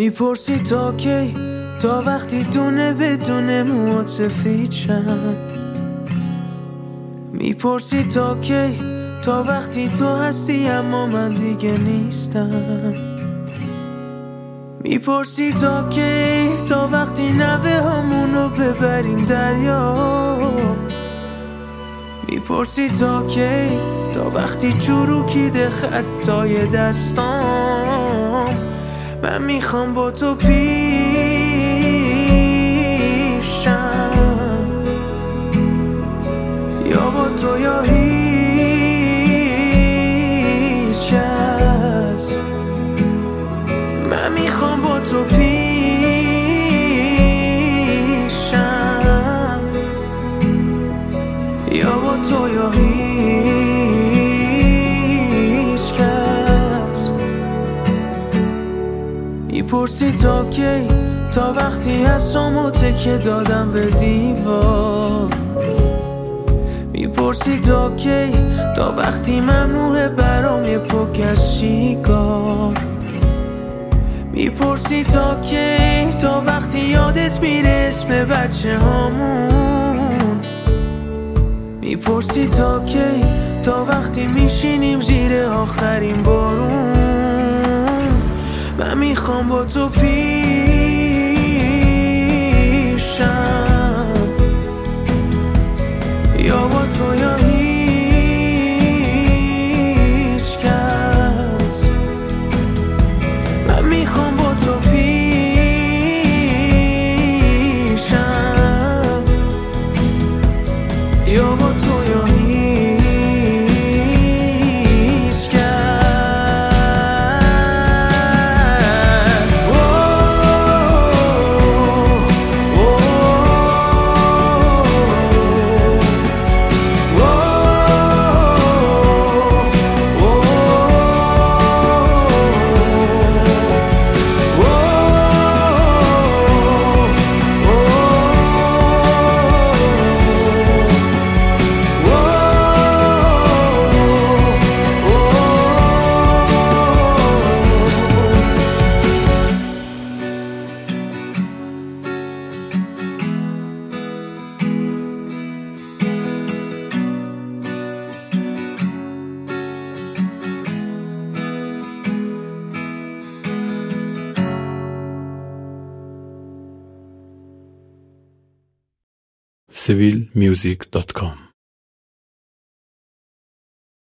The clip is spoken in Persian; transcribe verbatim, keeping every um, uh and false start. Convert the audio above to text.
میپرسی تا کی، تا وقتی دونه بدونه موات سفید شن. میپرسی تا کی، تا وقتی تو هستی اما من دیگه نیستم. میپرسی تا کی، تا وقتی نوه همونو ببریم دریا. میپرسی تا کی، تا وقتی چروکیده خطای دستام. من میخوام با تو پیشم، یا با تو یا هیچ کس. من میخوام با تو پیشم، یا با تو یا هیچ کس. میپرسی تا کی، تا وقتی هستم و تکه دادم به دیوار. میپرسی تا کی، تا وقتی ممنوعه برام یه پک از شیکار. میپرسی تا کی، تا وقتی یادت میره اسم بچه هامون. میپرسی تا کی، تا وقتی میشینیم زیر آخرین بارون. من میخوام با تو پیشم، یا با تو یا هیچ کس. من میخوام با تو پیشم، یا با تو یا هیچ کس. سیویل میوزیک دات کام